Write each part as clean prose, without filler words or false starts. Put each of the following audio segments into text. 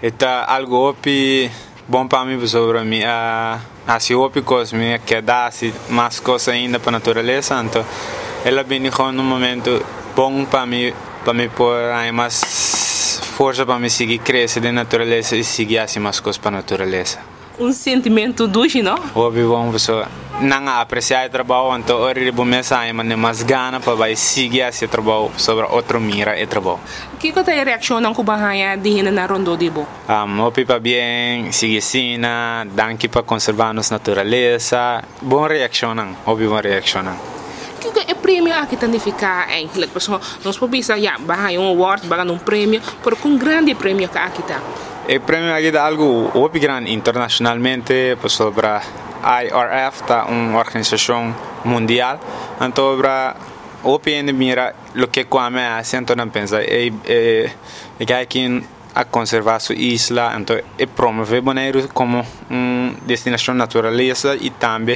Está algo opi bom para mim sobre mim. Assim opi coisa me quer dar assim mais coisas ainda para a natureza. Então, ela vem com um momento bom para mim pôr mais força para me seguir crescer da natureza e seguir assim mais coisas para a natureza. Sentimento doce, não? Obi bom pessoa não apreciar o trabalho, então hoje vou começar mas mais gana para seguir esse trabalho sobre outro mira e trabalho. Que que a reação não cubanha de na rondo de bo? Opi para bem seguir sina, danke para conservar nossa natureza. Boa reação não, obi boa reação não. Que prêmio aqui tanifica eigenlijk pessoal nós podemos já barra award barra prêmio por um grande prêmio que aqui tá. O prêmio aqui é algo muito grande internacionalmente sobre IRF, tá uma organização mundial. Então, o PN mira o que come assim, então não pensa é aqui a conservar sua isla, então é promover Bonaire como destinação natureza e também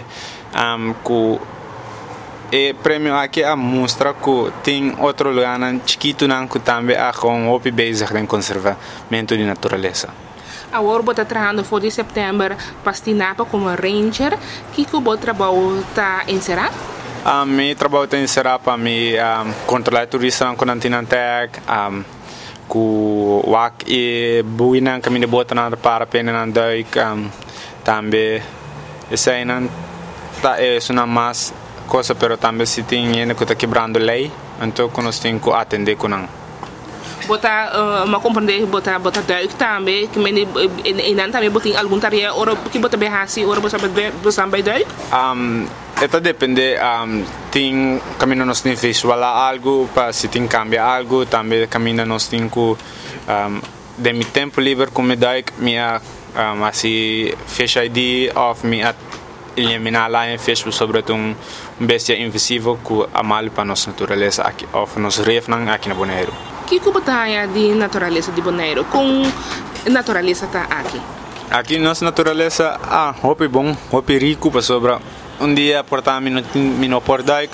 o prêmio aqui mostra que tem outro lugar chiquito que também com o bezig com conservamento de natureza. Agora vou estar trabalhando for de setembro para Stinapa como ranger. Que o trabalho está em Serra? Meu trabalho está em Serra para me controlar turismo com Antinantec, com o e buinan que me bota na para pena na duik também essa é uma mais coisa, pero também se tem ainda que está quebrando lei, então nós temos que atender com não. Bota uma compreender bota duik também que me e não também botem algum tarefa ora que bota berrasi ora você vai duik? Isso depende tem caminho nós tem visual algo para se tem cambia algo também caminho nós tem que de meu tempo livre como duik minha assim fish ID of me eliminar lá em Facebook sobre bestia invisível que é mal para nossa natureza aqui, ou nosso reef aqui na Bonaire. Que batalha de natureza de Bonaire? Com natureza está aqui? Aqui nossa natureza é bom, rico, sobre dia portar mino portar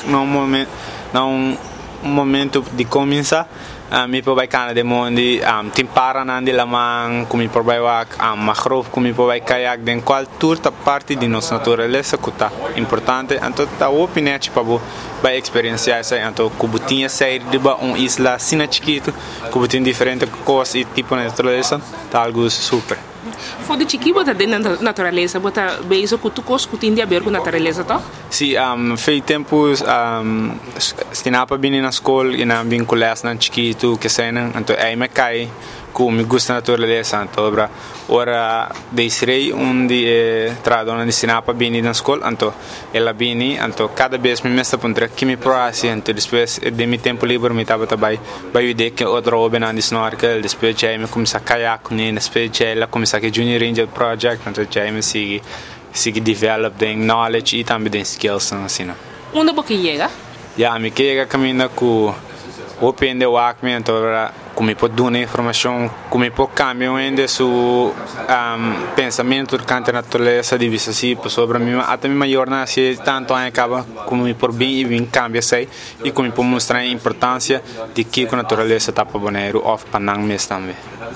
num momento de começar mi po vai cana de mondi timpara nandi lamang kumi po vai wak macrov kumi po vai kayak den qual turta parte di nostra natureza que tá importante então tá opinião tipo vai experienciar essa então kubutinha sair de isla sina chiquito kubutin diferente coisas e tipo de natureza tá algo super. For de chiqui bota de natureza bota beijo que tu cos cutin de aber com natureza tá? Sim, fei tempos stinapa bem na escola e na bem colegas na chiquito que saem então aí me cai que me gusta natureza então ora desrei onde tradona de stinapa bem na escola então ela bem então cada vez me mesta pontra que me proasse então depois de meu tempo livre me tava vai ideia que outro hobby na snorkel depois já me começa a kayak nem depois já ela começa a junior ranger project então já me sigue develop the knowledge e também the skills assim. Onde você chega? Já me chega caminho com o pende o acme então como pode dar informação como pode cambiar ainda seu pensamento durante a natureza de vista assim sobre mim até minha jornada se tanto acaba como por bem e bem cambia sei e como pode mostrar a importância de que a natureza está para Bonaire ou para nós também.